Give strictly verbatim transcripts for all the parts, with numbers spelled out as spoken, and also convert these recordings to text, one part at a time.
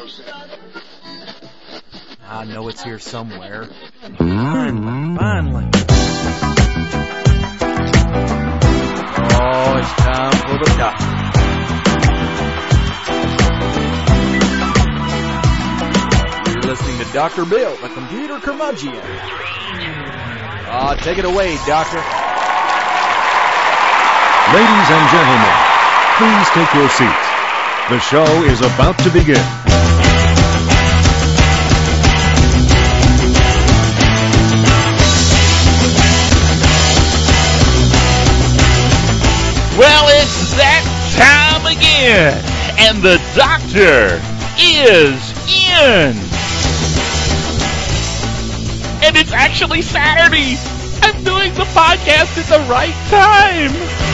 I know it's here somewhere. Finally, finally. Oh, it's time for the doctor. You're listening to Doctor Bill, the computer curmudgeon. Ah, uh, take it away, doctor. Ladies and gentlemen, please take your seats. The show is about to begin. Well, it's that time again, and the doctor is in. And it's actually Saturday. I'm doing the podcast at the right time.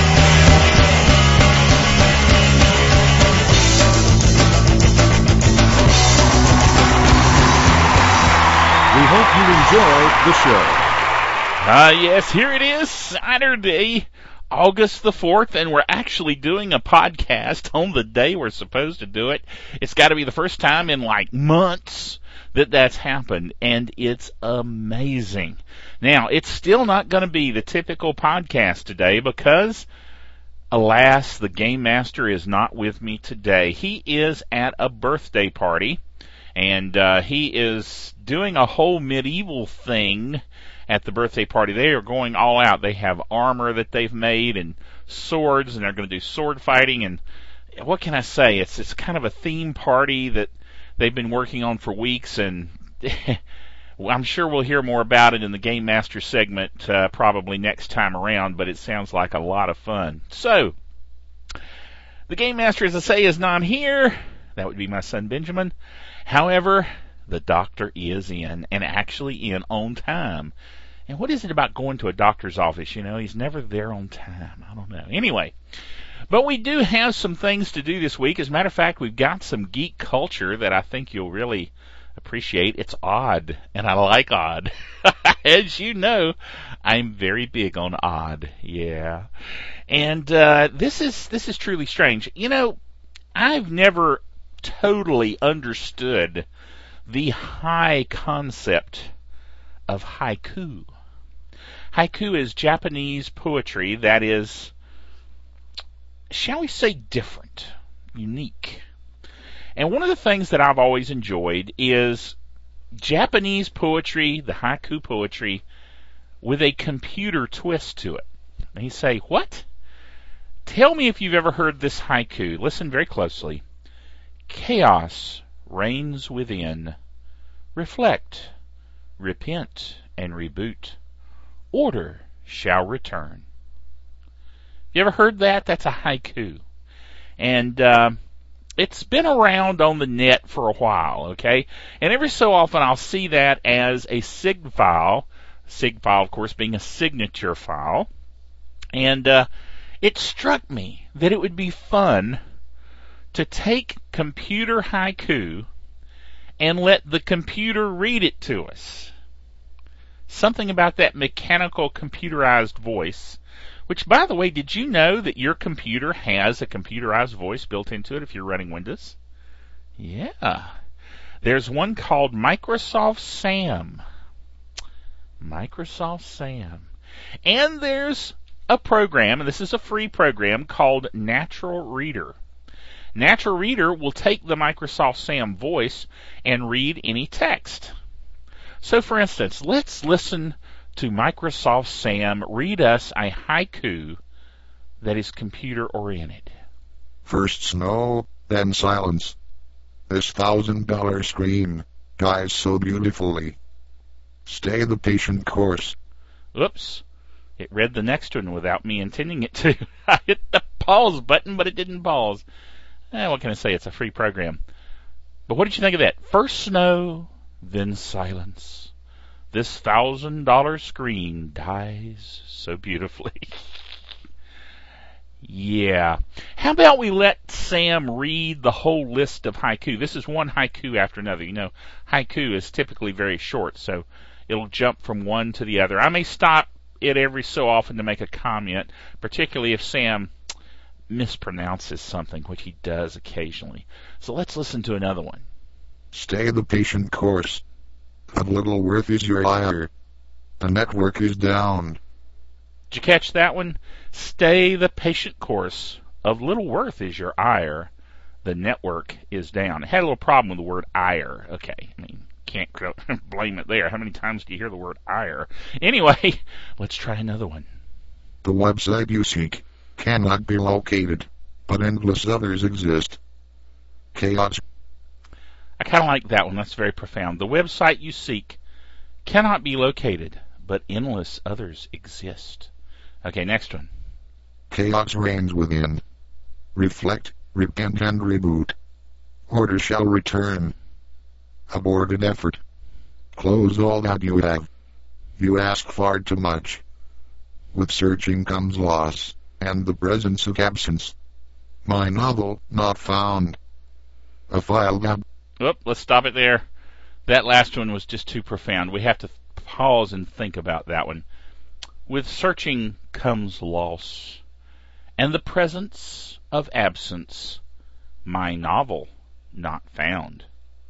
We hope you enjoy the show. Ah, uh, yes, here it is, Saturday, August the fourth, and we're actually doing a podcast on the day we're supposed to do it. It's got to be the first time in like months that that's happened, and it's amazing. Now, it's still not going to be the typical podcast today because, alas, the Game Master is not with me today. He is at a birthday party, and uh, he is doing a whole medieval thing at the birthday party. They are going all out. They have armor that they've made and swords, and they're going to do sword fighting. And what can I say? It's it's kind of a theme party that they've been working on for weeks, and I'm sure we'll hear more about it in the Game Master segment uh, probably next time around, but it sounds like a lot of fun. So, the Game Master, as I say, is not here. That would be my son Benjamin. However, the doctor is in, and actually in on time. And what is it about going to a doctor's office? You know, he's never there on time. I don't know. Anyway, but we do have some things to do this week. As a matter of fact, we've got some geek culture that I think you'll really appreciate. It's odd, and I like odd. As you know, I'm very big on odd. Yeah. And uh, this is this is truly strange. You know, I've never totally understood the high concept of haiku. Haiku is Japanese poetry that is, shall we say, different, unique. And one of the things that I've always enjoyed is Japanese poetry, the haiku poetry, with a computer twist to it. And you say, what? Tell me if you've ever heard this haiku. Listen very closely. Chaos reigns within. Reflect, repent, and reboot. Order shall return. You ever heard that? That's a haiku. And uh, it's been around on the net for a while, okay? And every so often I'll see that as a sig file. Sig file, of course, being a signature file. And uh, it struck me that it would be fun to take computer haiku and let the computer read it to us. Something about that mechanical computerized voice, which, by the way, did you know that your computer has a computerized voice built into it if you're running Windows? Yeah. There's one called Microsoft Sam. Microsoft Sam. And there's a program, and this is a free program, called Natural Reader. Natural Reader will take the Microsoft Sam voice and read any text. So, for instance, let's listen to Microsoft Sam read us a haiku that is computer-oriented. First snow, then silence. This thousand-dollar screen dies so beautifully. Stay the patient course. Oops. It read the next one without me intending it to. I hit the pause button, but it didn't pause. Eh, what can I say? It's a free program. But what did you think of that? First snow, then silence. This thousand-dollar screen dies so beautifully. Yeah. How about we let Sam read the whole list of haiku? This is one haiku after another. You know, haiku is typically very short, so it'll jump from one to the other. I may stop it every so often to make a comment, particularly if Sam mispronounces something, which he does occasionally. So let's listen to another one. Stay the patient course. Of little worth is your ire. The network is down. Did you catch that one? Stay the patient course. Of little worth is your ire. The network is down. I had a little problem with the word ire. Okay, I mean, can't blame it there. How many times do you hear the word ire? Anyway, let's try another one. The website you seek cannot be located, but endless others exist. Chaos. I kind of like that one. That's very profound. The website you seek cannot be located, but endless others exist. Okay, next one. Chaos reigns within. Reflect, repent, and reboot. Order shall return. Aborted effort. Close all that you have. You ask far too much. With searching comes loss, and the presence of absence. My novel, not found. A file that... Oop, let's stop it there. That last one was just too profound. We have to pause and think about that one. With searching comes loss, and the presence of absence. My novel, not found.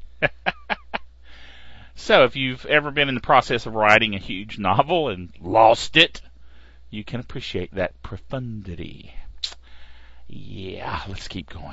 So if you've ever been in the process of writing a huge novel and lost it, you can appreciate that profundity. Yeah, let's keep going.